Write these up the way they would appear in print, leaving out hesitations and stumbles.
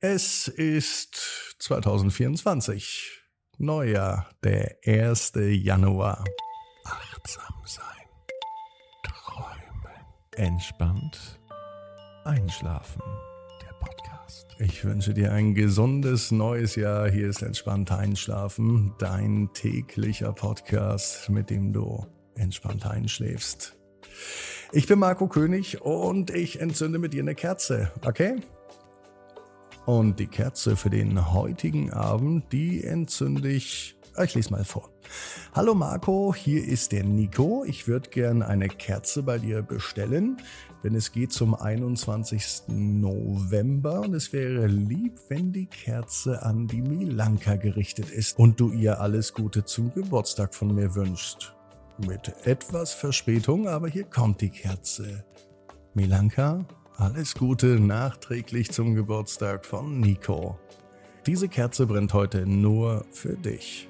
Es ist 2024, Neujahr, der 1. Januar. Achtsam sein, träumen, entspannt, einschlafen, der Podcast. Ich wünsche dir ein gesundes neues Jahr. Hier ist Entspannt Einschlafen, dein täglicher Podcast, mit dem du entspannt einschläfst. Ich bin Marco König und ich entzünde mit dir eine Kerze, okay? Und die Kerze für den heutigen Abend, die entzünde ich lese mal vor. Hallo Marco, hier ist der Nico. Ich würde gern eine Kerze bei dir bestellen, wenn es geht zum 21. November. Und es wäre lieb, wenn die Kerze an die Milanka gerichtet ist und du ihr alles Gute zum Geburtstag von mir wünschst. Mit etwas Verspätung, aber hier kommt die Kerze. Milanka, alles Gute nachträglich zum Geburtstag von Nico. Diese Kerze brennt heute nur für dich.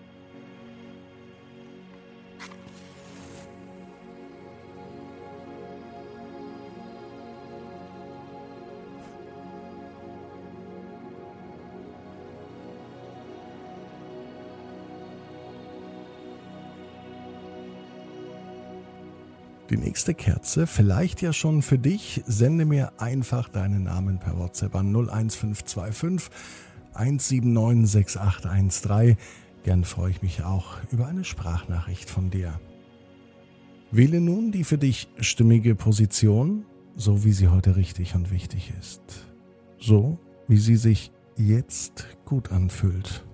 Die nächste Kerze, vielleicht ja schon für dich, sende mir einfach deinen Namen per WhatsApp an 01525 179 6813. Gern freue ich mich auch über eine Sprachnachricht von dir. Wähle nun die für dich stimmige Position, so wie sie heute richtig und wichtig ist. So, wie sie sich jetzt gut anfühlt.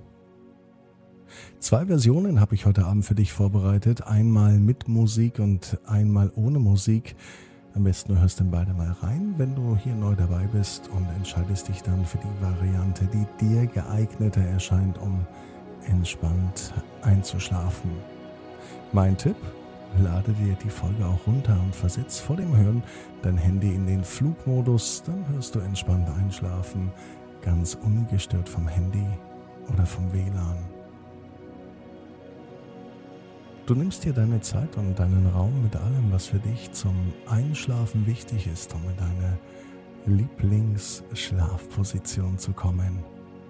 2 Versionen habe ich heute Abend für dich vorbereitet. Einmal mit Musik und einmal ohne Musik. Am besten du hörst in beide mal rein, wenn du hier neu dabei bist und entscheidest dich dann für die Variante, die dir geeigneter erscheint, um entspannt einzuschlafen. Mein Tipp: Lade dir die Folge auch runter und versetz vor dem Hören dein Handy in den Flugmodus. Dann hörst du entspannt einschlafen, ganz ungestört vom Handy oder vom WLAN. Du nimmst dir deine Zeit und deinen Raum mit allem, was für dich zum Einschlafen wichtig ist, um in deine Lieblingsschlafposition zu kommen.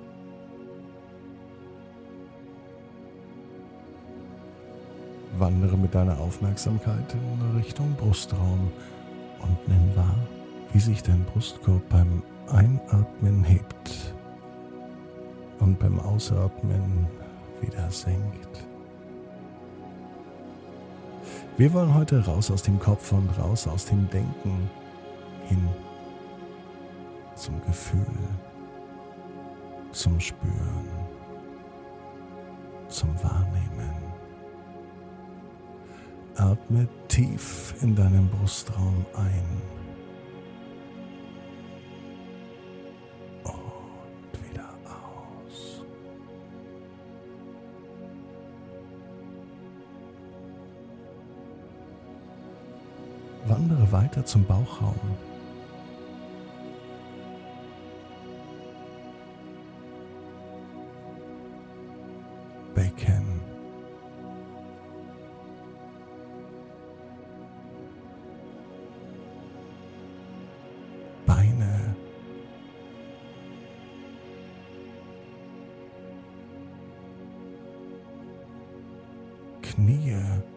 Wandere mit deiner Aufmerksamkeit in Richtung Brustraum und nimm wahr, wie sich dein Brustkorb beim Einatmen hebt und beim Ausatmen wieder senkt. Wir wollen heute raus aus dem Kopf und raus aus dem Denken hin zum Gefühl, zum Spüren, zum Wahrnehmen. Atme tief in deinen Brustraum ein und wieder aus. Wandere weiter zum Bauchraum. Becken. Beine. Knie.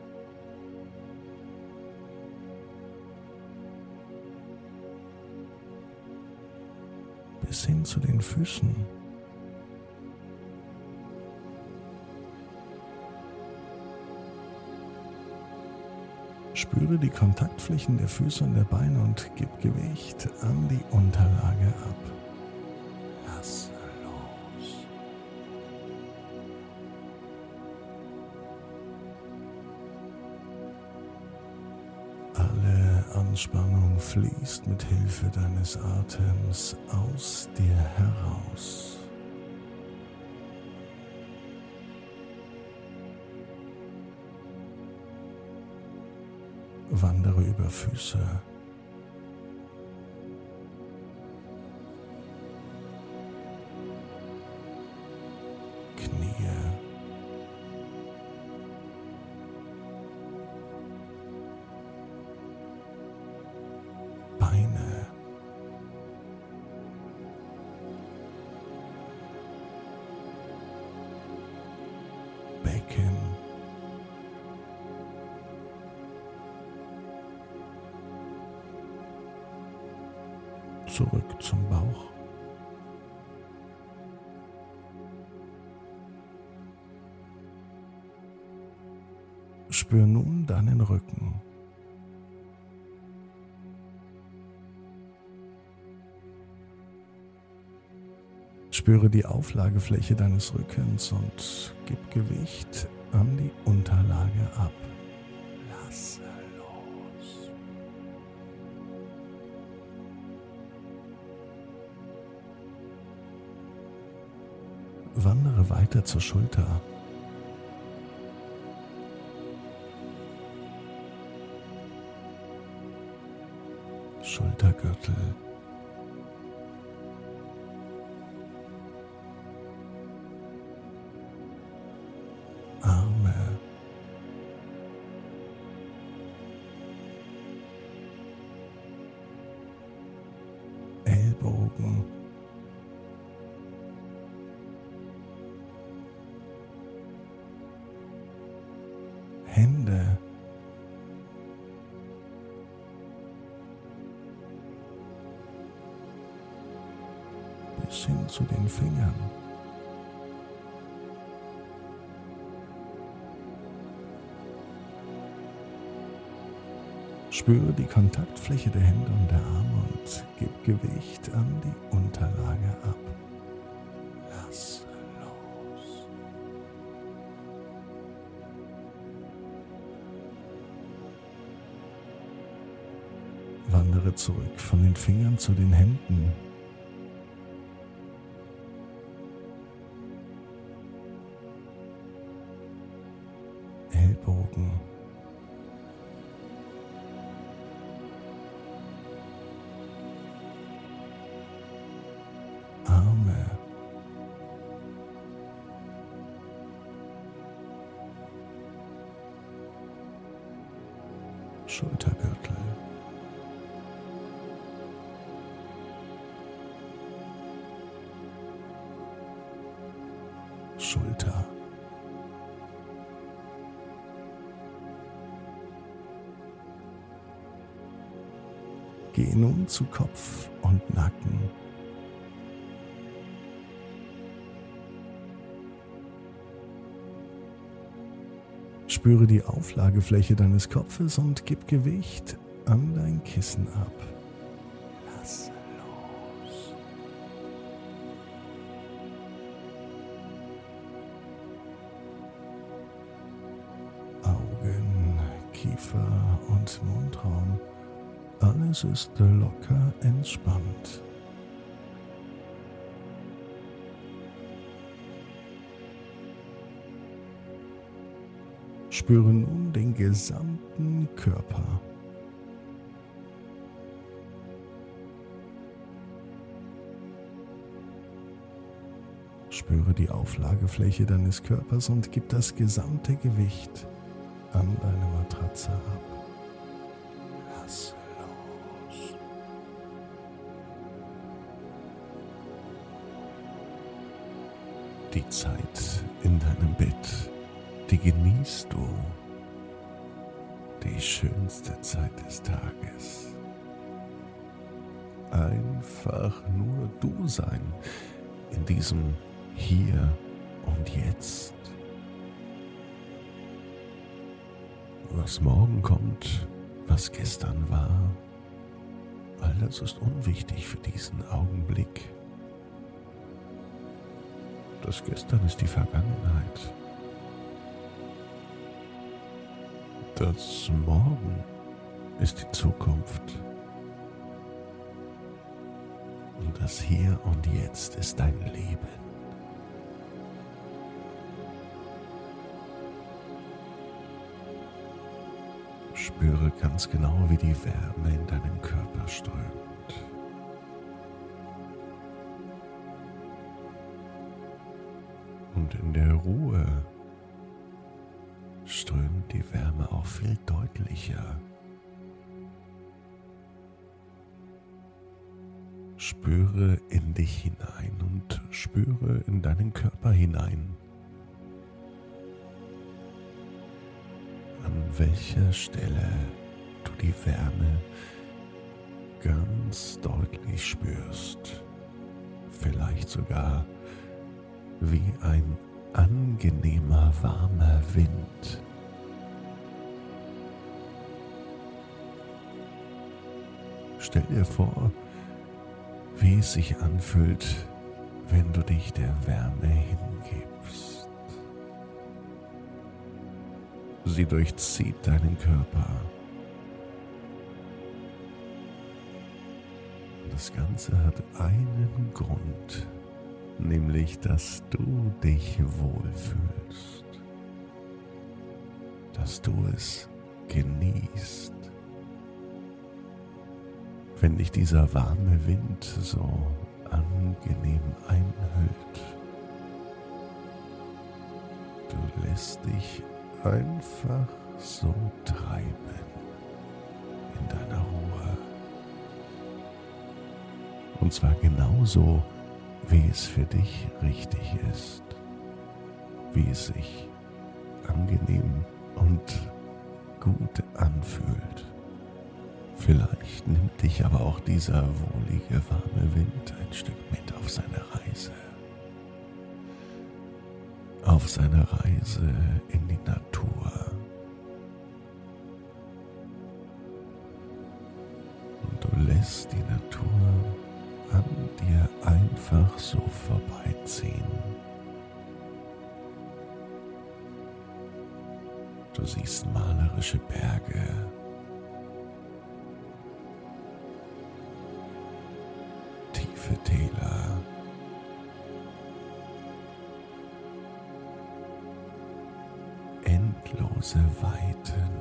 Bis hin zu den Füßen. Spüre die Kontaktflächen der Füße und der Beine und gib Gewicht an die Unterlage ab. Lass los. Alle Anspannung fließt mit Hilfe deines Atems aus dir heraus. Wandere über Füße, Knie, Beine, Rücken. Zurück zum Bauch. Spür nun deinen Rücken. Spüre die Auflagefläche deines Rückens und gib Gewicht an die Unterlage ab. Lasse los. Wandere weiter zur Schulter. Schultergürtel. Arme. Ellbogen. Hände. Bis hin zu den Fingern. Spüre die Kontaktfläche der Hände und der Arme und gib Gewicht an die Unterlage ab. Lass los. Wandere zurück von den Fingern zu den Händen. Ellbogen. Arme. Schultergürtel. Schulter. Gehe nun zu Kopf und Nacken. Spüre die Auflagefläche deines Kopfes und gib Gewicht an dein Kissen ab. Lass los. Augen, Kiefer und Mundraum. Alles ist locker entspannt. Spüre nun den gesamten Körper. Spüre die Auflagefläche deines Körpers und gib das gesamte Gewicht an deine Matratze ab. Lass los. Die Zeit in deinem Bett, die genießt du. Die schönste Zeit des Tages. Einfach nur du sein in diesem Hier und Jetzt. Was morgen kommt, was gestern war, all das ist unwichtig für diesen Augenblick. Das Gestern ist die Vergangenheit. Das Morgen ist die Zukunft. Und das Hier und Jetzt ist dein Leben. Spüre ganz genau, wie die Wärme in deinem Körper strömt. Und in der Ruhe strömt die Wärme auch viel deutlicher. Spüre in dich hinein und spüre in deinen Körper hinein. welcher Stelle du die Wärme ganz deutlich spürst. Vielleicht sogar wie ein angenehmer, warmer Wind. Stell dir vor, wie es sich anfühlt, wenn du dich der Wärme hingibst. Sie durchzieht deinen Körper. Das Ganze hat einen Grund, nämlich, dass du dich wohlfühlst, dass du es genießt. Wenn dich dieser warme Wind so angenehm einhüllt, du lässt dich einfach so treiben in deiner Ruhe. Und zwar genauso, wie es für dich richtig ist, wie es sich angenehm und gut anfühlt. Vielleicht nimmt dich aber auch dieser wohlige, warme Wind ein Stück mit auf seine Reise. Auf seine Reise in die Natur. Und du lässt die Natur an dir einfach so vorbeiziehen. Du siehst malerische Berge, tiefe Täler, endlose Weiten.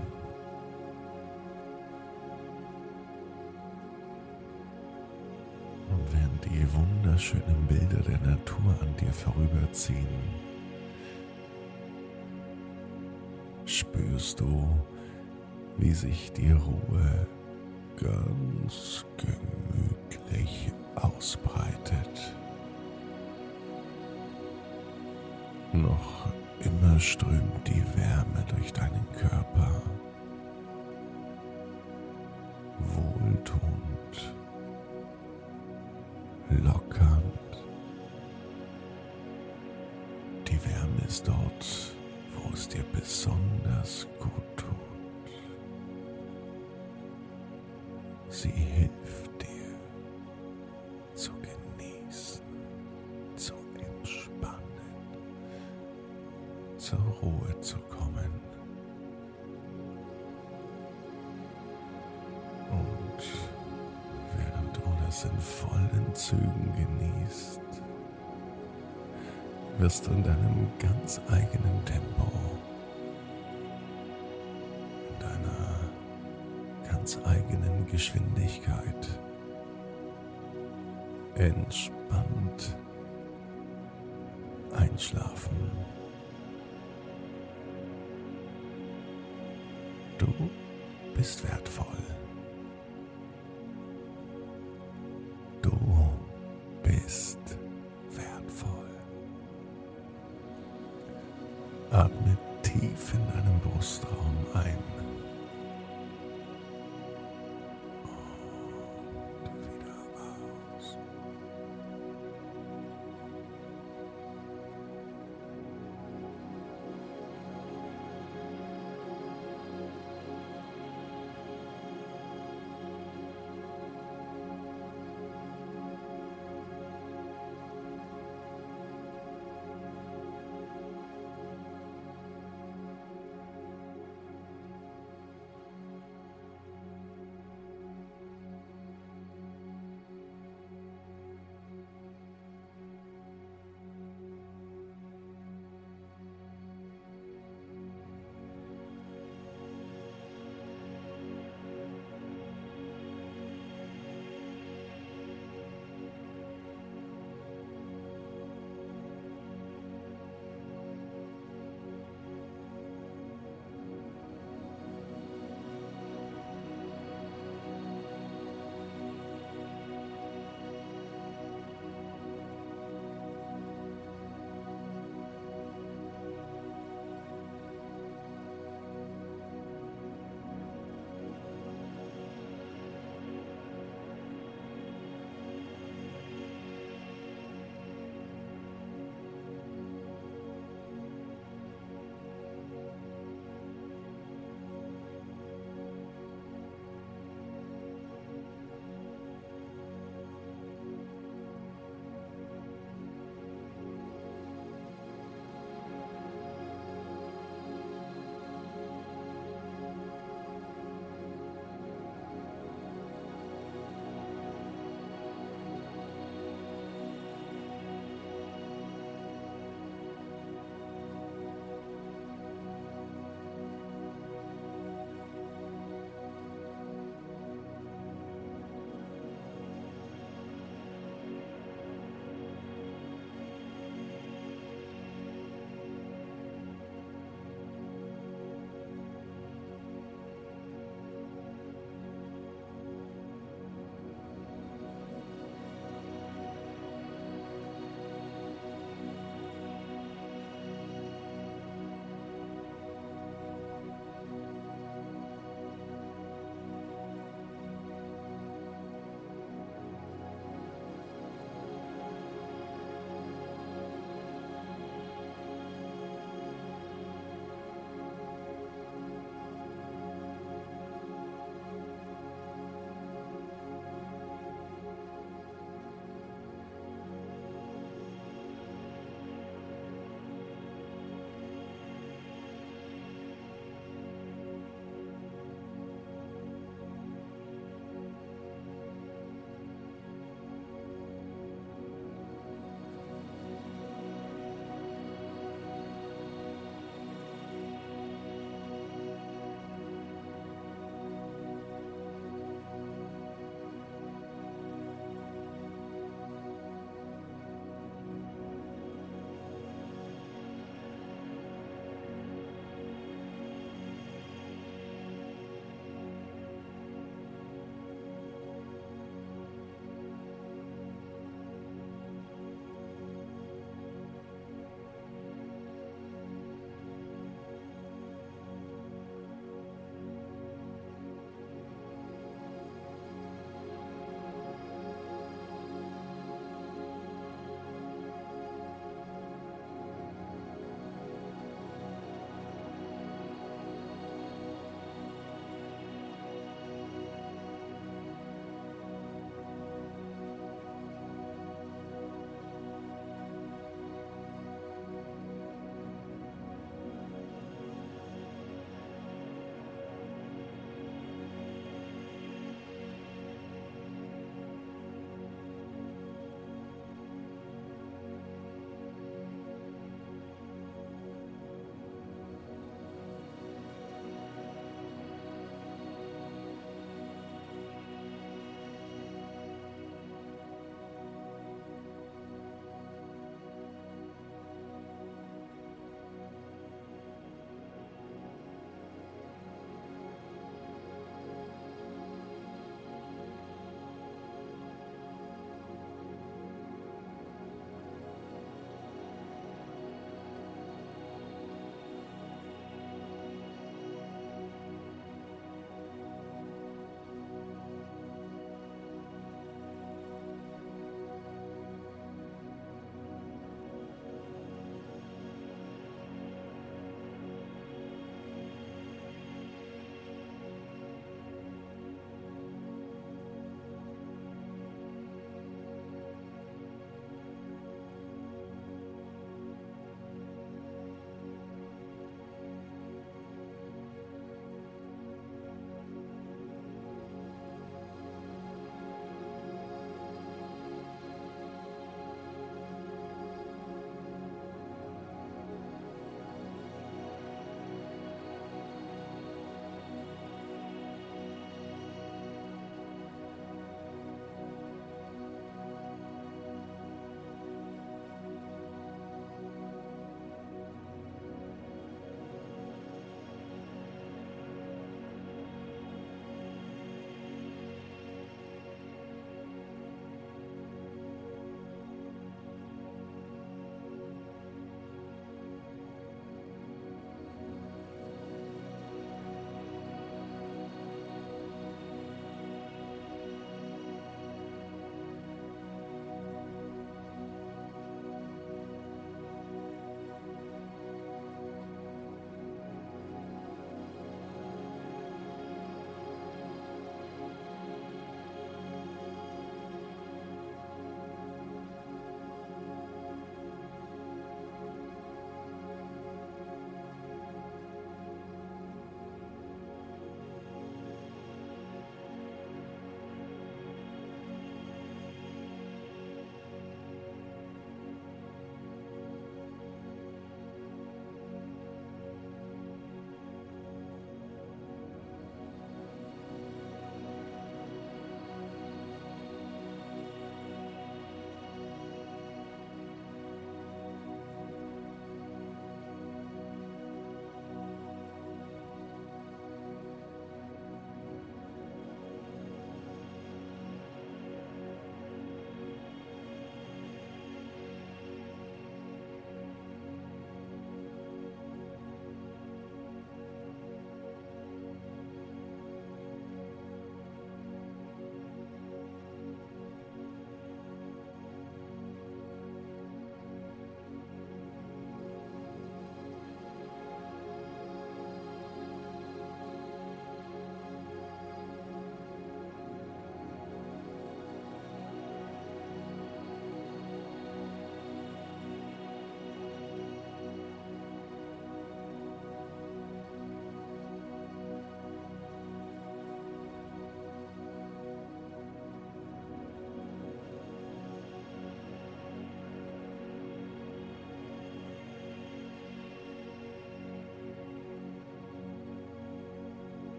Und während die wunderschönen Bilder der Natur an dir vorüberziehen, spürst du, wie sich die Ruhe ganz gemütlich ausbreitet. Noch immer strömt die Wärme durch deinen Körper, wohltuend, lockernd. Die Wärme ist dort, wo es dir besonders gut tut. Sie hilft dir zu genießen, zu entspannen, zur Ruhe zu kommen. Und während du das in vollen Zügen genießt, wirst du in deinem ganz eigenen Tempo, in deiner ganz eigenen Geschwindigkeit entspannt einschlafen. Du bist wertvoll. Du bist wertvoll. Atme tief in deinem Brustraum ein